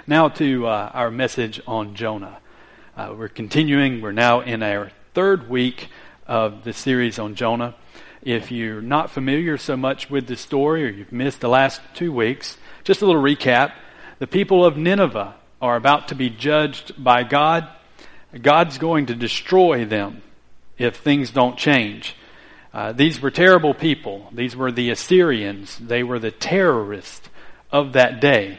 Now to our message on Jonah. We're continuing. We're now in our third week of the series on Jonah. If you're not familiar so much with the story, or you've missed the last 2 weeks, just a little recap. The people of Nineveh are about to be judged by God. God's going to destroy them if things don't change. These were terrible people. These were the Assyrians. They were the terrorists of that day.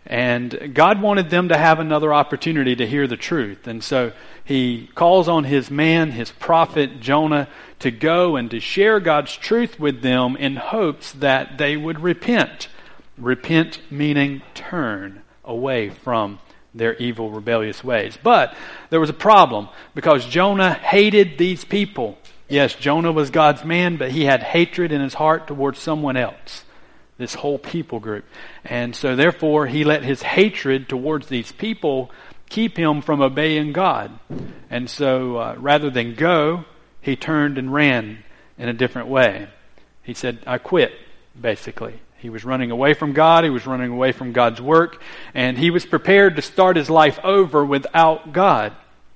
And God wanted them to have another opportunity to hear the truth. And so he calls on his man, his prophet Jonah, to go and to share God's truth with them in hopes that they would repent. Repent meaning turn away from their evil, rebellious ways. But there was a problem because Jonah hated these people. Yes, Jonah was God's man, but he had hatred in his heart towards someone else. This whole people group. And so therefore he let his hatred towards these people keep him from obeying God. And so rather than go, he turned and ran in a different way. He said, I quit, basically. He was running away from God. He was running away from God's work. And he was prepared to start his life over without God.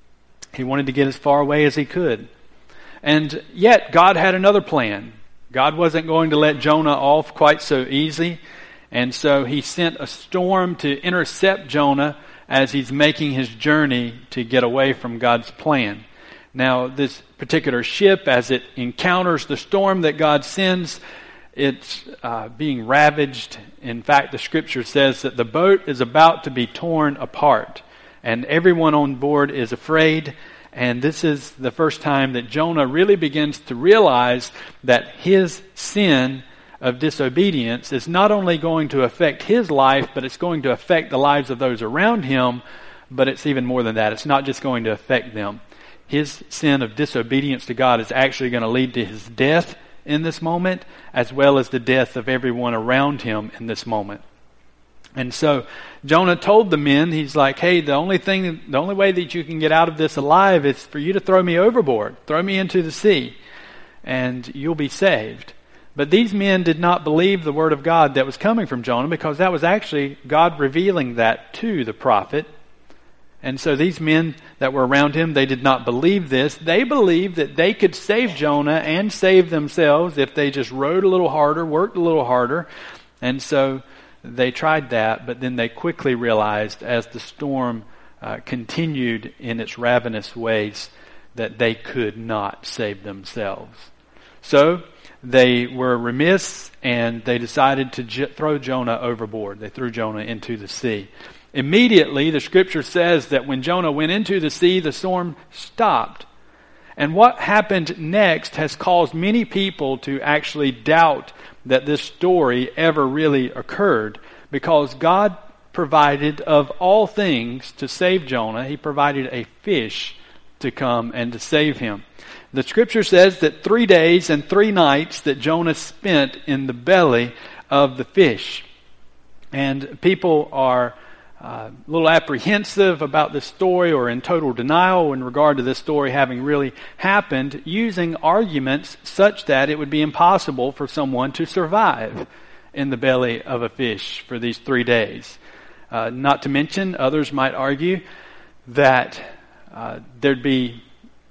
He wanted to get as far away as he could. And yet God had another plan. God wasn't going to let Jonah off quite so easy. And so he sent a storm to intercept Jonah as he's making his journey to get away from God's plan. Now, this particular ship, as it encounters the storm that God sends, it's being ravaged. In fact, the scripture says that the boat is about to be torn apart. And everyone on board is afraid. And this is the first time that Jonah really begins to realize that his sin of disobedience is not only going to affect his life, but it's going to affect the lives of those around him. But it's even more than that. It's not just going to affect them. His sin of disobedience to God is actually going to lead to his death in this moment, as well as the death of everyone around him in this moment. And so Jonah told the men, he's like, hey, the only way that you can get out of this alive is for you to throw me overboard, throw me into the sea, and you'll be saved. But these men did not believe the word of God that was coming from Jonah, because that was actually God revealing that to the prophet. And so these men that were around him, they did not believe this. They believed that they could save Jonah and save themselves if they just rowed a little harder, worked a little harder. And so they tried that, but then they quickly realized as the storm continued in its ravenous ways that they could not save themselves. So they were remiss and they decided to throw Jonah overboard. They threw Jonah into the sea. Immediately, the scripture says that when Jonah went into the sea, the storm stopped. And what happened next has caused many people to actually doubt that this story ever really occurred, because God provided of all things to save Jonah. He provided a fish to come and to save him. The scripture says that 3 days and 3 nights that Jonah spent in the belly of the fish. And people are a little apprehensive about this story, or in total denial in regard to this story having really happened, using arguments such that it would be impossible for someone to survive in the belly of a fish for these 3 days. Not to mention, others might argue that there'd be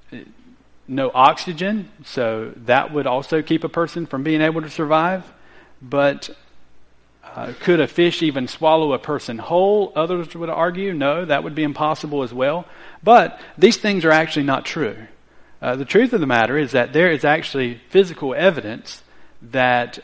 no oxygen, so that would also keep a person from being able to survive. But could a fish even swallow a person whole? Others would argue, no, that would be impossible as well. But these things are actually not true. The truth of the matter is that there is actually physical evidence that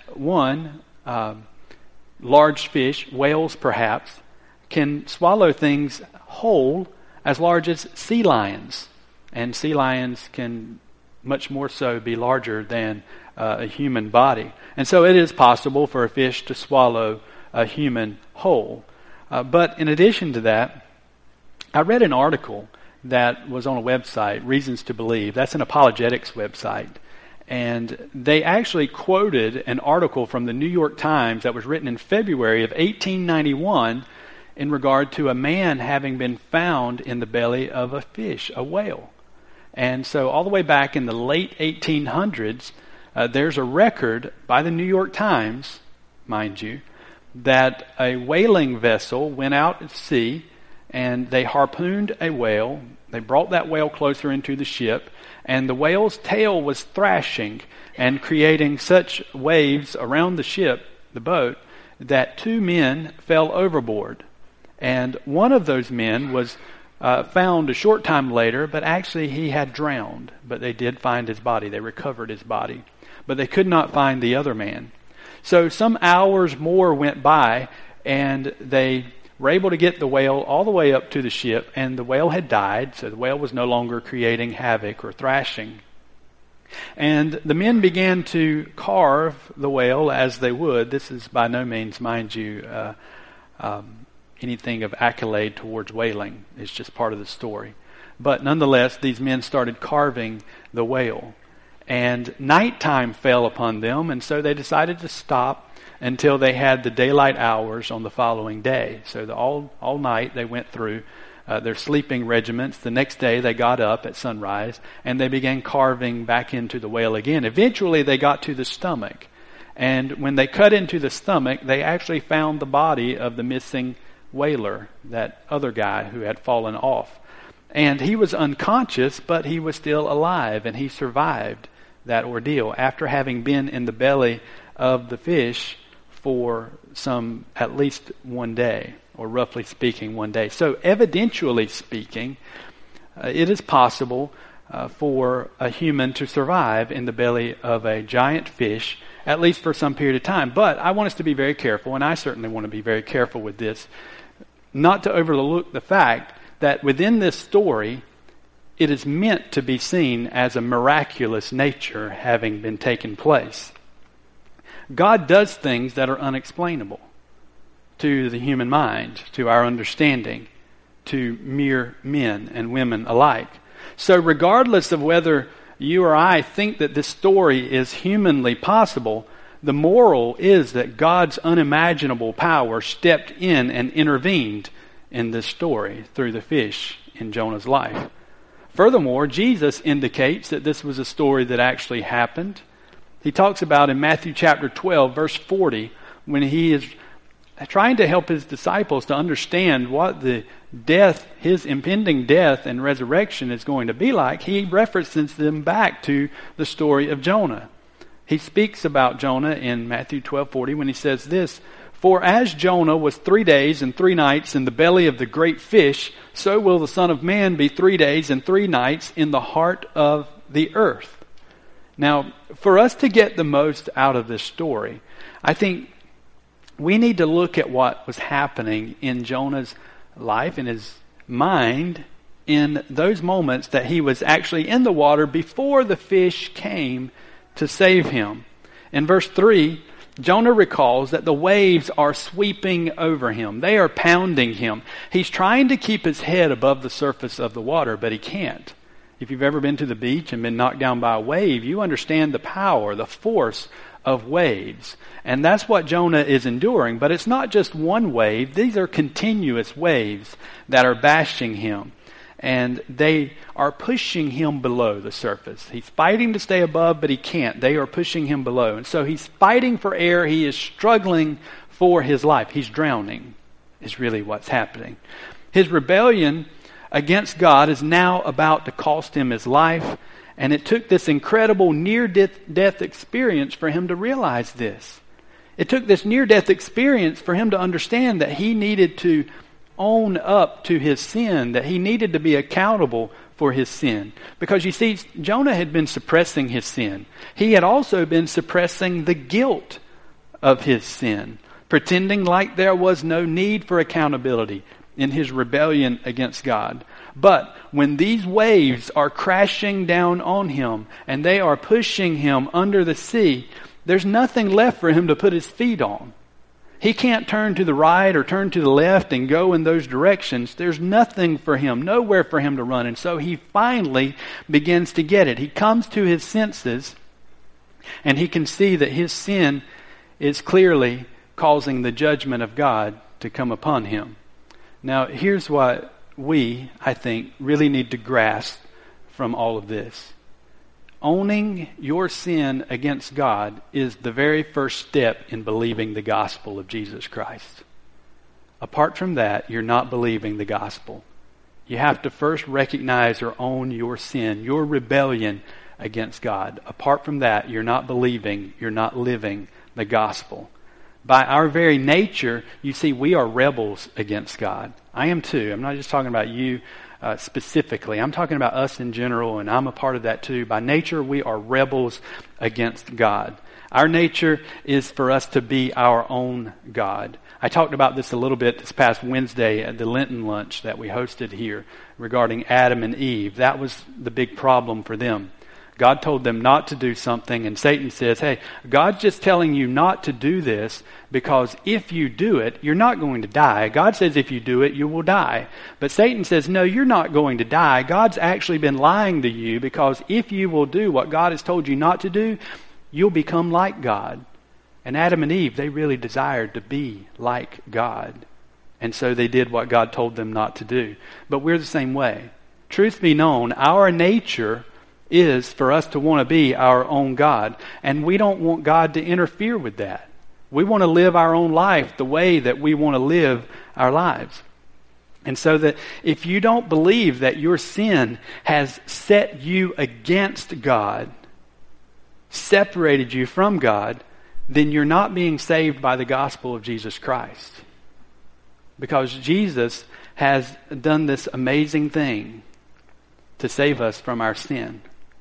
large fish, whales perhaps, can swallow things whole as large as sea lions. And sea lions can much more so be larger than a human body. And so it is possible for a fish to swallow a human whole. But in addition to that, I read an article that was on a website, Reasons to Believe. That's an apologetics website. And they actually quoted an article from the New York Times that was written in February of 1891 in regard to a man having been found in the belly of a fish, a whale. And so all the way back in the late 1800s, there's a record by the New York Times, mind you, that a whaling vessel went out at sea and they harpooned a whale. They brought that whale closer into the ship, and the whale's tail was thrashing and creating such waves around the ship, the boat, that 2 men fell overboard. And one of those men was found a short time later, but actually he had drowned. But they did find his body. They recovered his body. But they could not find the other man. So some hours more went by, and they were able to get the whale all the way up to the ship, and the whale had died, so the whale was no longer creating havoc or thrashing. And the men began to carve the whale as they would. This is by no means, mind you, anything of accolade towards whaling. It's just part of the story. But nonetheless, these men started carving the whale. And nighttime fell upon them, and so they decided to stop until they had the daylight hours on the following day. So all night they went through their sleeping regiments. The next day they got up at sunrise, and they began carving back into the whale again. Eventually they got to the stomach. And when they cut into the stomach, they actually found the body of the missing whaler, that other guy who had fallen off. And he was unconscious, but he was still alive, and he survived that ordeal after having been in the belly of the fish for at least 1 day, or roughly speaking 1 day. So evidentially speaking, it is possible for a human to survive in the belly of a giant fish, at least for some period of time. But I want us to be very careful, and I certainly want to be very careful with this, not to overlook the fact that within this story, it is meant to be seen as a miraculous nature having been taken place. God does things that are unexplainable to the human mind, to our understanding, to mere men and women alike. So regardless of whether you or I think that this story is humanly possible, the moral is that God's unimaginable power stepped in and intervened in this story through the fish in Jonah's life. Furthermore, Jesus indicates that this was a story that actually happened. He talks about in Matthew chapter 12, verse 40, when he is trying to help his disciples to understand what his impending death and resurrection is going to be like, he references them back to the story of Jonah. He speaks about Jonah in Matthew 12:40 when he says this, "For as Jonah was 3 days and 3 nights in the belly of the great fish, so will the Son of Man be 3 days and 3 nights in the heart of the earth." Now, for us to get the most out of this story, I think we need to look at what was happening in Jonah's life, in his mind, in those moments that he was actually in the water before the fish came to save him. In verse 3, Jonah recalls that the waves are sweeping over him. They are pounding him. He's trying to keep his head above the surface of the water, but he can't. If you've ever been to the beach and been knocked down by a wave, you understand the power, the force of waves. And that's what Jonah is enduring. But it's not just one wave. These are continuous waves that are bashing him. And they are pushing him below the surface. He's fighting to stay above, but he can't. They are pushing him below. And so he's fighting for air. He is struggling for his life. He's drowning, is really what's happening. His rebellion against God is now about to cost him his life. And it took this incredible near-death experience for him to realize this. It took this near-death experience for him to understand that he needed to own up to his sin, that he needed to be accountable for his sin. Because you see, Jonah had been suppressing his sin. He had also been suppressing the guilt of his sin, pretending like there was no need for accountability in his rebellion against God. But when these waves are crashing down on him and they are pushing him under the sea, there's nothing left for him to put his feet on. He can't turn to the right or turn to the left and go in those directions. There's nothing for him, nowhere for him to run. And so he finally begins to get it. He comes to his senses and he can see that his sin is clearly causing the judgment of God to come upon him. Now, here's what we, I think, really need to grasp from all of this. owning your sin against God is the very first step in believing the gospel of Jesus Christ. Apart from that, you're not believing the gospel. You have to first recognize or own your sin, your rebellion against God. Apart from that, you're not believing, you're not living the gospel. By our very nature, you see, we are rebels against God. I am too. I'm not just talking about you specifically. I'm talking about us in general, and I'm a part of that too. By nature, we are rebels against God. Our nature is for us to be our own God. I talked about this a little bit this past Wednesday at the Lenten lunch that we hosted here regarding Adam and Eve. That was the big problem for them. God told them not to do something, and Satan says, hey, God's just telling you not to do this because if you do it, you're not going to die. God says if you do it, you will die. But Satan says, no, you're not going to die. God's actually been lying to you because if you will do what God has told you not to do, you'll become like God. And Adam and Eve, they really desired to be like God. And so they did what God told them not to do. But we're the same way. Truth be known, our nature is for us to want to be our own God. And we don't want God to interfere with that. We want to live our own life the way that we want to live our lives. And so that if you don't believe that your sin has set you against God, separated you from God, then you're not being saved by the gospel of Jesus Christ. Because Jesus has done this amazing thing to save us from our sin.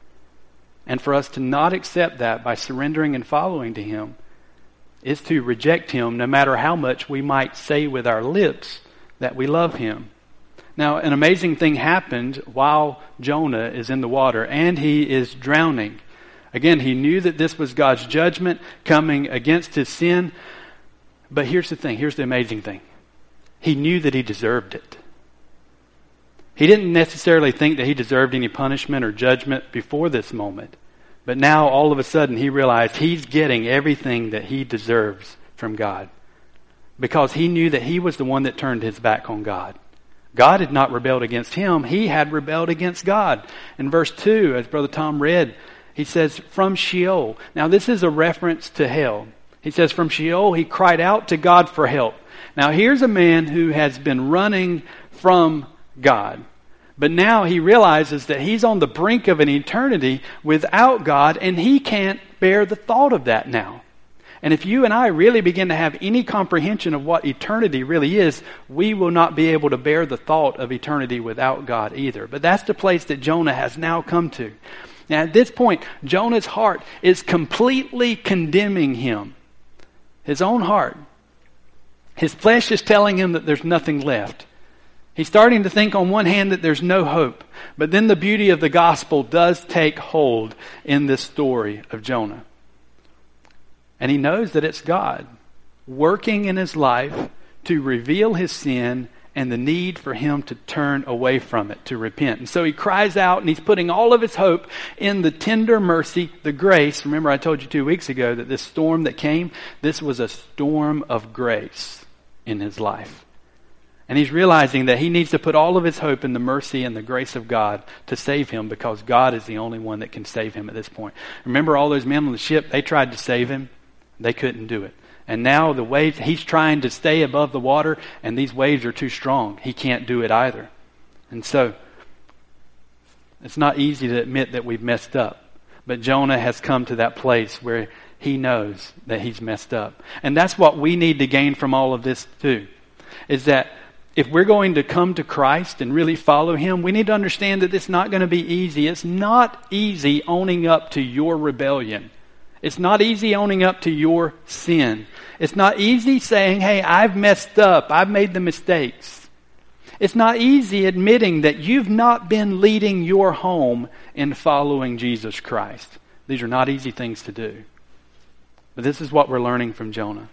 And for us to not accept that by surrendering and following to Him is to reject Him no matter how much we might say with our lips that we love Him. Now, an amazing thing happened while Jonah is in the water and he is drowning. Again, he knew that this was God's judgment coming against his sin. But here's the thing, here's the amazing thing. He knew that he deserved it. He didn't necessarily think that he deserved any punishment or judgment before this moment. But now, all of a sudden, he realized he's getting everything that he deserves from God. Because he knew that he was the one that turned his back on God. God had not rebelled against him. He had rebelled against God. In verse 2, as Brother Tom read, he says, from Sheol. Now, this is a reference to hell. He says, from Sheol, he cried out to God for help. Now, here's a man who has been running from God. But now he realizes that he's on the brink of an eternity without God, and he can't bear the thought of that now. And if you and I really begin to have any comprehension of what eternity really is, we will not be able to bear the thought of eternity without God either. But that's the place that Jonah has now come to. Now, at this point, Jonah's heart is completely condemning him. His own heart. His flesh is telling him that there's nothing left. He's starting to think on one hand that there's no hope. But then the beauty of the gospel does take hold in this story of Jonah. And he knows that it's God working in his life to reveal his sin and the need for him to turn away from it, to repent. And so he cries out, and he's putting all of his hope in the tender mercy, the grace. Remember, I told you 2 weeks ago that this storm that came, this was a storm of grace in his life. And he's realizing that he needs to put all of his hope in the mercy and the grace of God to save him, because God is the only one that can save him at this point. Remember all those men on the ship, they tried to save him. They couldn't do it. And now the waves, he's trying to stay above the water, and these waves are too strong. He can't do it either. And so, it's not easy to admit that we've messed up. But Jonah has come to that place where he knows that he's messed up. And that's what we need to gain from all of this too. Is that if we're going to come to Christ and really follow Him, we need to understand that it's not going to be easy. It's not easy owning up to your rebellion. It's not easy owning up to your sin. It's not easy saying, hey, I've messed up. I've made the mistakes. It's not easy admitting that you've not been leading your home in following Jesus Christ. These are not easy things to do. But this is what we're learning from Jonah.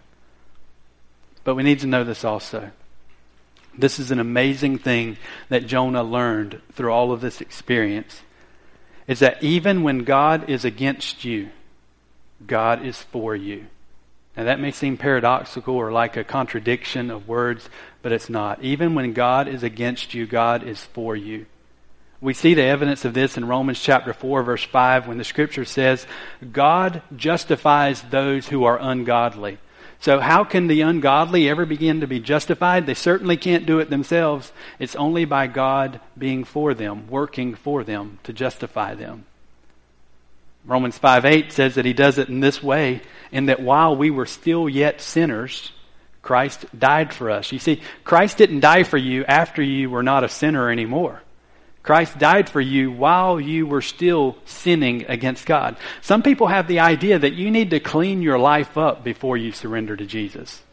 But we need to know this also. This is an amazing thing that Jonah learned through all of this experience. Is that even when God is against you, God is for you. Now that may seem paradoxical or like a contradiction of words, but it's not. Even when God is against you, God is for you. We see the evidence of this in Romans chapter 4, verse 5, when the scripture says, God justifies those who are ungodly. So how can the ungodly ever begin to be justified? They certainly can't do it themselves. It's only by God being for them, working for them to justify them. Romans 5:8 says that he does it in this way, in that while we were still yet sinners, Christ died for us. You see, Christ didn't die for you after you were not a sinner anymore. Christ died for you while you were still sinning against God. Some people have the idea that you need to clean your life up before you surrender to Jesus.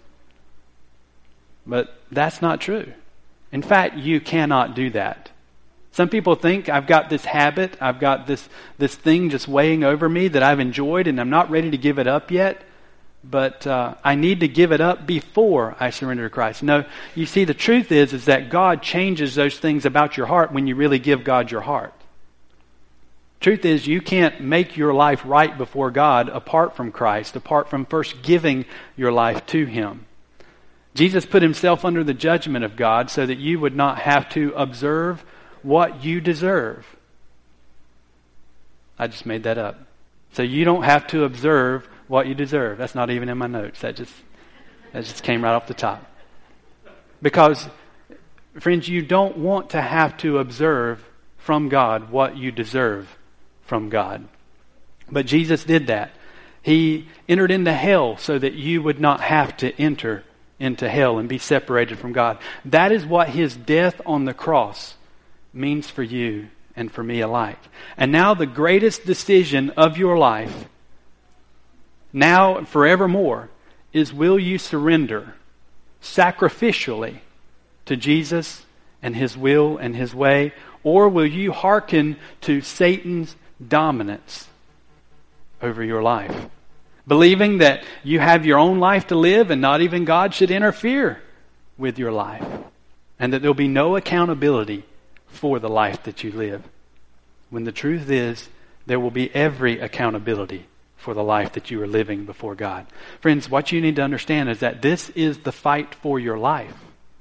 But that's not true. In fact, you cannot do that. Some people think I've got this habit, I've got this thing just weighing over me that I've enjoyed and I'm not ready to give it up yet. But I need to give it up before I surrender to Christ. No, you see, the truth is that God changes those things about your heart when you really give God your heart. Truth is, you can't make your life right before God apart from Christ, apart from first giving your life to Him. Jesus put Himself under the judgment of God so that you would not have to observe what you deserve. I just made that up. So you don't have to observe what you deserve. That's not even in my notes. That just came right off the top. Because, friends, you don't want to have to observe from God what you deserve from God. But Jesus did that. He entered into hell so that you would not have to enter into hell and be separated from God. That is what His death on the cross means for you and for me alike. And now the greatest decision of your life, now and forevermore, is will you surrender sacrificially to Jesus and His will and His way, or will you hearken to Satan's dominance over your life, believing that you have your own life to live and not even God should interfere with your life, and that there'll be no accountability for the life that you live, when the truth is there will be every accountability for the life that you are living before God. Friends, what you need to understand is that this is the fight for your life.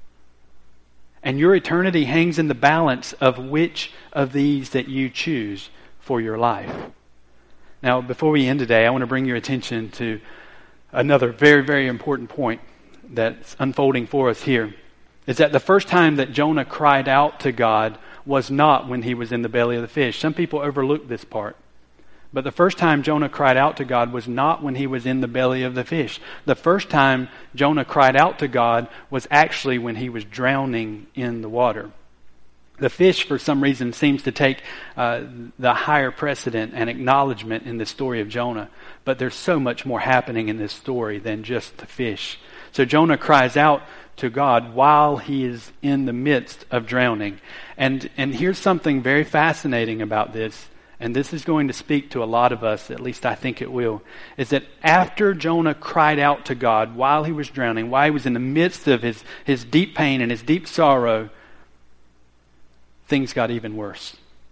And your eternity hangs in the balance of which of these that you choose for your life. Now, before we end today, I want to bring your attention to another very, very important point that's unfolding for us here. Is that the first time that Jonah cried out to God was not when he was in the belly of the fish. Some people overlook this part. But the first time Jonah cried out to God was not when he was in the belly of the fish. The first time Jonah cried out to God was actually when he was drowning in the water. The fish, for some reason, seems to take the higher precedent and acknowledgement in the story of Jonah. But there's so much more happening in this story than just the fish. So Jonah cries out to God while he is in the midst of drowning. And here's something very fascinating about this. And this is going to speak to a lot of us, at least I think it will, is that after Jonah cried out to God while he was drowning, while he was in the midst of his deep pain and his deep sorrow, things got even worse.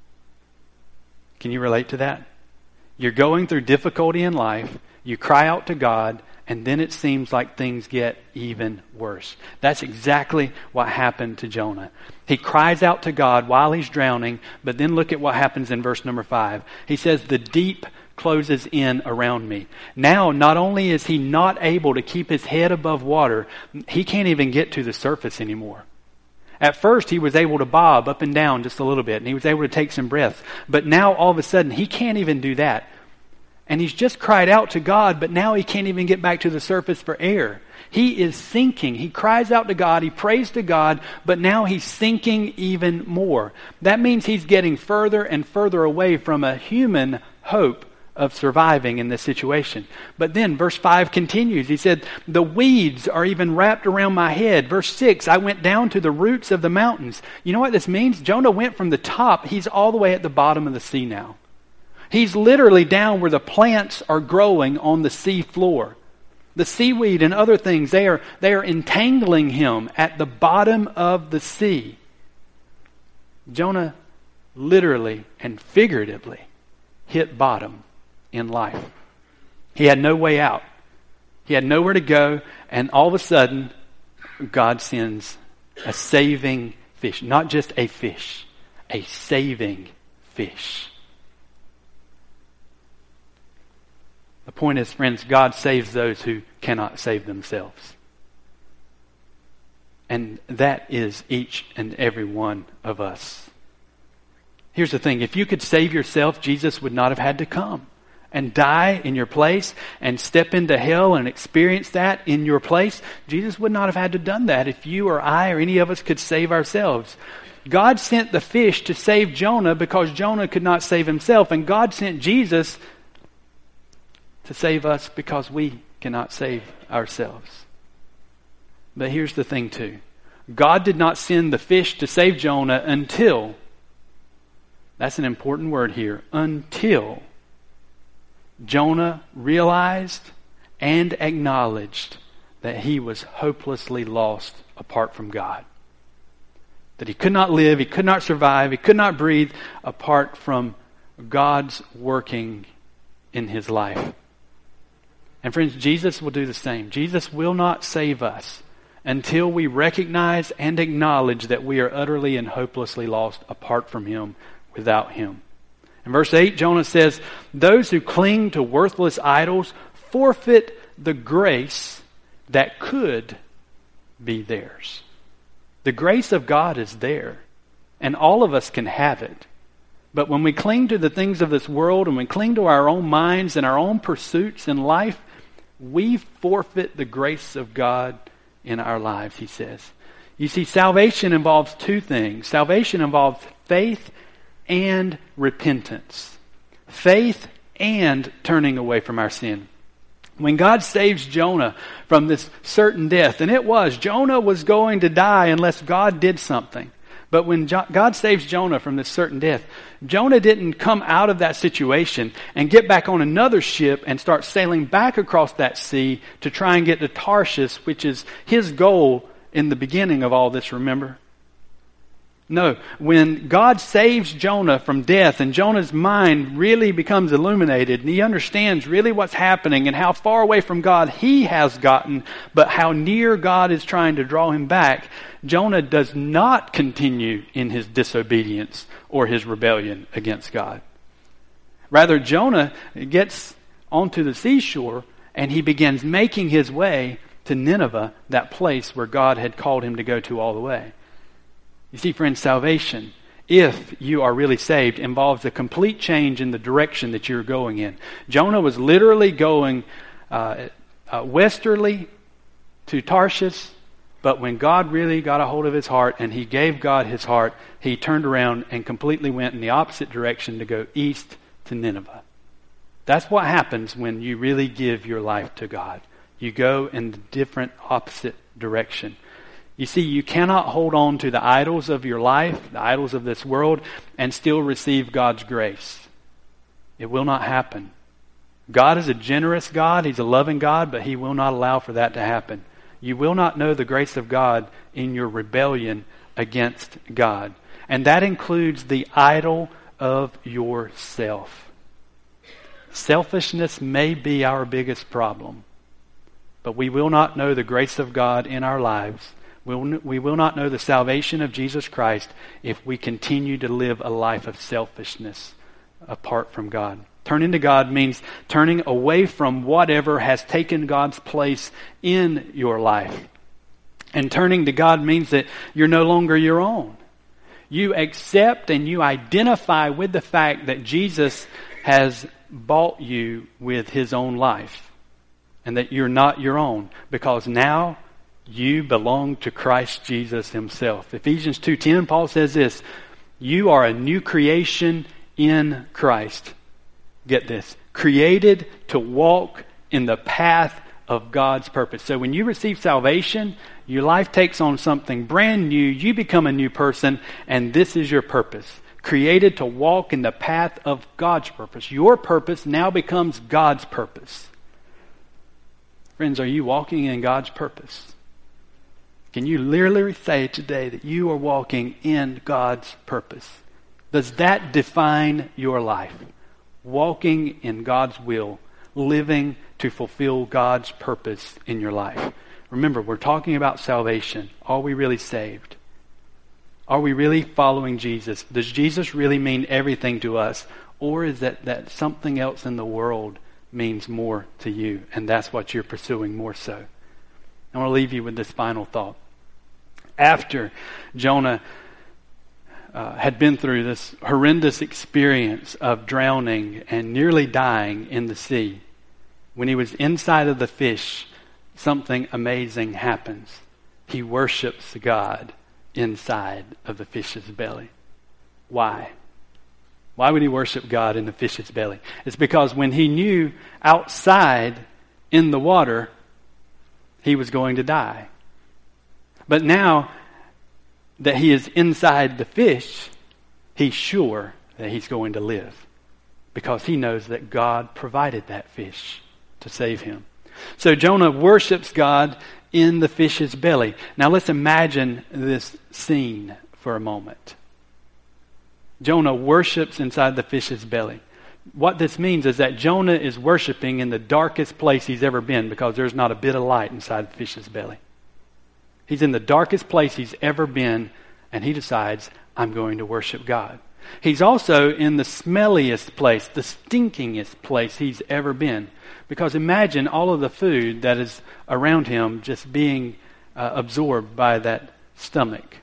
Can you relate to that? You're going through difficulty in life, you cry out to God, and then it seems like things get even worse. That's exactly what happened to Jonah. He cries out to God while he's drowning, but then look at what happens in verse number 5. He says, the deep closes in around me. Now, not only is he not able to keep his head above water, he can't even get to the surface anymore. At first, he was able to bob up and down just a little bit, and he was able to take some breath. But now, all of a sudden, he can't even do that. And he's just cried out to God, but now he can't even get back to the surface for air. He is sinking. He cries out to God, he prays to God, but now he's sinking even more. That means he's getting further and further away from a human hope of surviving in this situation. But then verse 5 continues. He said, the weeds are even wrapped around my head. Verse 6, I went down to the roots of the mountains. You know what this means? Jonah went from the top. He's all the way at the bottom of the sea now. He's literally down where the plants are growing on the sea floor. The seaweed and other things, they are entangling him at the bottom of the sea. Jonah literally and figuratively hit bottom in life. He had no way out. He had nowhere to go, and all of a sudden, God sends a saving fish. Not just a fish, a saving fish. The point is, friends, God saves those who cannot save themselves. And that is each and every one of us. Here's the thing. If you could save yourself, Jesus would not have had to come and die in your place and step into hell and experience that in your place. Jesus would not have had to done that if you or I or any of us could save ourselves. God sent the fish to save Jonah because Jonah could not save himself. And God sent Jesus to save us because we cannot save ourselves. But here's the thing too. God did not send the fish to save Jonah until, that's an important word here, until Jonah realized and acknowledged that he was hopelessly lost apart from God. That he could not live, he could not survive, he could not breathe apart from God's working in his life. And friends, Jesus will do the same. Jesus will not save us until we recognize and acknowledge that we are utterly and hopelessly lost apart from him, without him. In verse 8, Jonah says, those who cling to worthless idols forfeit the grace that could be theirs. The grace of God is there, and all of us can have it. But when we cling to the things of this world and we cling to our own minds and our own pursuits in life, we forfeit the grace of God in our lives, he says. You see, salvation involves two things. Salvation involves faith and repentance. Faith and turning away from our sin. When God saves Jonah from this certain death, and Jonah was going to die unless God did something. But when God saves Jonah from this certain death, Jonah didn't come out of that situation and get back on another ship and start sailing back across that sea to try and get to Tarshish, which is his goal in the beginning of all this, remember? No, when God saves Jonah from death and Jonah's mind really becomes illuminated and he understands really what's happening and how far away from God he has gotten, but how near God is trying to draw him back, Jonah does not continue in his disobedience or his rebellion against God. Rather, Jonah gets onto the seashore and he begins making his way to Nineveh, that place where God had called him to go to all the way. You see, friends, salvation, if you are really saved, involves a complete change in the direction that you're going in. Jonah was literally going westerly to Tarshish, but when God really got a hold of his heart and he gave God his heart, he turned around and completely went in the opposite direction to go east to Nineveh. That's what happens when you really give your life to God. You go in the different opposite direction. You see, you cannot hold on to the idols of your life, the idols of this world, and still receive God's grace. It will not happen. God is a generous God. He's a loving God, but he will not allow for that to happen. You will not know the grace of God in your rebellion against God. And that includes the idol of yourself. Selfishness may be our biggest problem, but we will not know the grace of God in our lives. We will not know the salvation of Jesus Christ if we continue to live a life of selfishness apart from God. Turning to God means turning away from whatever has taken God's place in your life. And turning to God means that you're no longer your own. You accept and you identify with the fact that Jesus has bought you with his own life and that you're not your own, because now you belong to Christ Jesus himself. Ephesians 2:10, Paul says this, you are a new creation in Christ. Get this, created to walk in the path of God's purpose. So when you receive salvation, your life takes on something brand new, you become a new person, and this is your purpose. Created to walk in the path of God's purpose. Your purpose now becomes God's purpose. Friends, are you walking in God's purpose? Can you literally say today that you are walking in God's purpose? Does that define your life? Walking in God's will, living to fulfill God's purpose in your life. Remember, we're talking about salvation. Are we really saved? Are we really following Jesus? Does Jesus really mean everything to us? Or is that something else in the world means more to you, and that's what you're pursuing more so? I want to leave you with this final thought. After Jonah had been through this horrendous experience of drowning and nearly dying in the sea, when he was inside of the fish, something amazing happens. He worships God inside of the fish's belly. Why? Why would he worship God in the fish's belly? It's because when he knew outside in the water, he was going to die. But now that he is inside the fish, he's sure that he's going to live, because he knows that God provided that fish to save him. So Jonah worships God in the fish's belly. Now let's imagine this scene for a moment. Jonah worships inside the fish's belly. What this means is that Jonah is worshiping in the darkest place he's ever been, because there's not a bit of light inside the fish's belly. He's in the darkest place he's ever been, and he decides, I'm going to worship God. He's also in the smelliest place, the stinkingest place he's ever been. Because imagine all of the food that is around him just being absorbed by that stomach.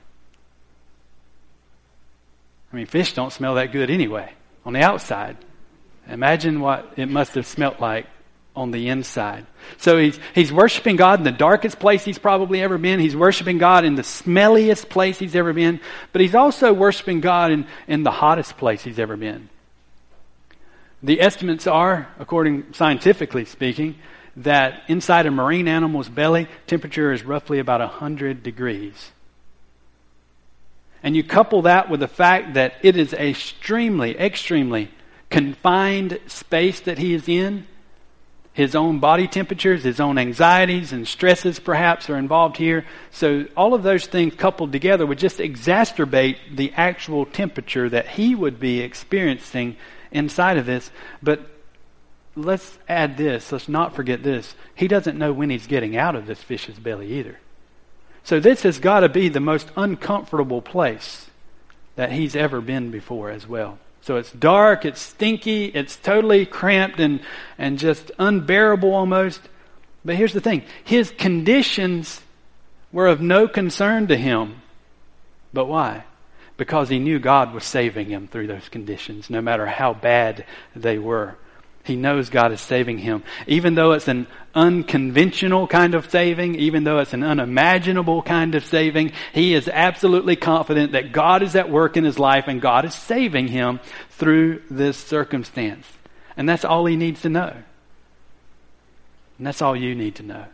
I mean, fish don't smell that good anyway, on the outside. Imagine what it must have smelt like on the inside. So he's worshiping God in the darkest place he's probably ever been. He's worshiping God in the smelliest place he's ever been. But he's also worshiping God in the hottest place he's ever been. The estimates are, according scientifically speaking, that inside a marine animal's belly, temperature is roughly about 100 degrees. And you couple that with the fact that it is a extremely confined space that he is in. His own body temperatures, his own anxieties and stresses perhaps are involved here. So all of those things coupled together would just exacerbate the actual temperature that he would be experiencing inside of this. But let's add this. Let's not forget this. He doesn't know when he's getting out of this fish's belly either. So this has got to be the most uncomfortable place that he's ever been before as well. So it's dark, it's stinky, it's totally cramped and just unbearable almost. But here's the thing. His conditions were of no concern to him. But why? Because he knew God was saving him through those conditions, no matter how bad they were. He knows God is saving him. Even though it's an unconventional kind of saving, even though it's an unimaginable kind of saving, he is absolutely confident that God is at work in his life and God is saving him through this circumstance. And that's all he needs to know. And that's all you need to know.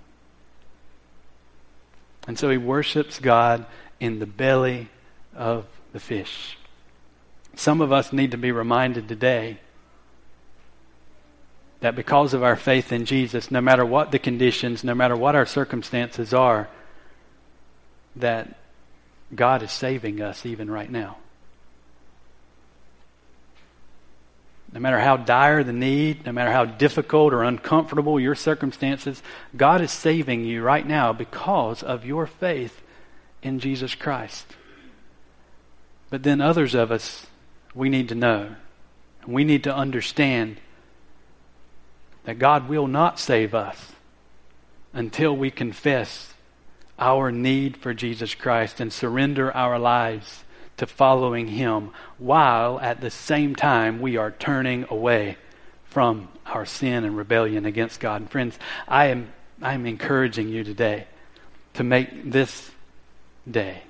And so he worships God in the belly of the fish. Some of us need to be reminded today that because of our faith in Jesus, no matter what the conditions, no matter what our circumstances are, that God is saving us even right now. No matter how dire the need, no matter how difficult or uncomfortable your circumstances, God is saving you right now because of your faith in Jesus Christ. But then others of us, we need to know, we need to understand that God will not save us until we confess our need for Jesus Christ and surrender our lives to following Him, while at the same time we are turning away from our sin and rebellion against God. And friends, I am encouraging you today to make this day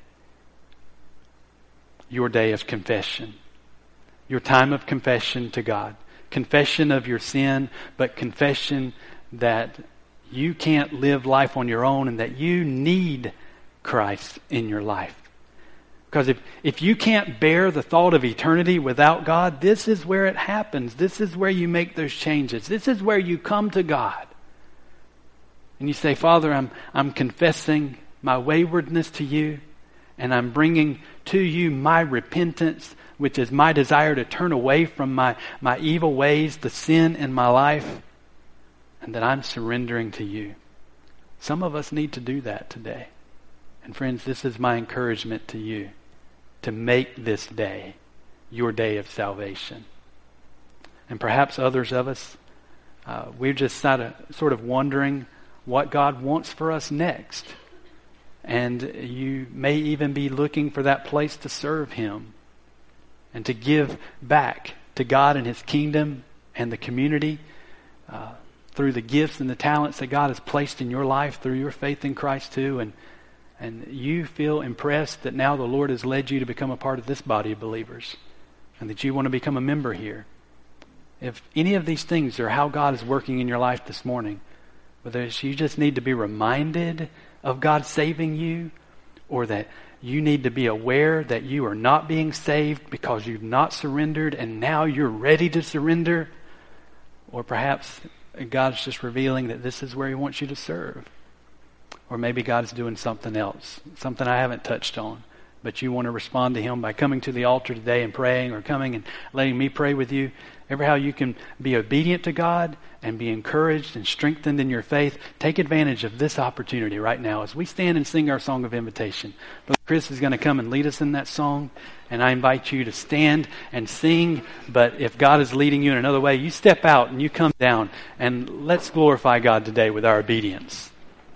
your day of confession, your time of confession to God. Confession of your sin, but confession that you can't live life on your own and that you need Christ in your life. Because if you can't bear the thought of eternity without God, this is where it happens. This is where you make those changes. This is where you come to God. And you say, Father, I'm confessing my waywardness to you, and I'm bringing to you my repentance, which is my desire to turn away from my evil ways, the sin in my life, and that I'm surrendering to you. Some of us need to do that today. And friends, this is my encouragement to you. to make this day your day of salvation. And perhaps others of us, we're just sort of wondering what God wants for us next. And you may even be looking for that place to serve Him and to give back to God and His kingdom and the community through the gifts and the talents that God has placed in your life through your faith in Christ too. And you feel impressed that now the Lord has led you to become a part of this body of believers and that you want to become a member here. If any of these things are how God is working in your life this morning, whether you just need to be reminded of God saving you, or that you need to be aware that you are not being saved because you've not surrendered and now you're ready to surrender, or perhaps God's just revealing that this is where He wants you to serve. Or maybe God's doing something else, something I haven't touched on, but you want to respond to Him by coming to the altar today and praying, or coming and letting me pray with you. Ever how you can be obedient to God and be encouraged and strengthened in your faith, take advantage of this opportunity right now as we stand and sing our song of invitation. Brother Chris is going to come and lead us in that song, and I invite you to stand and sing. But if God is leading you in another way, you step out and you come down, and let's glorify God today with our obedience.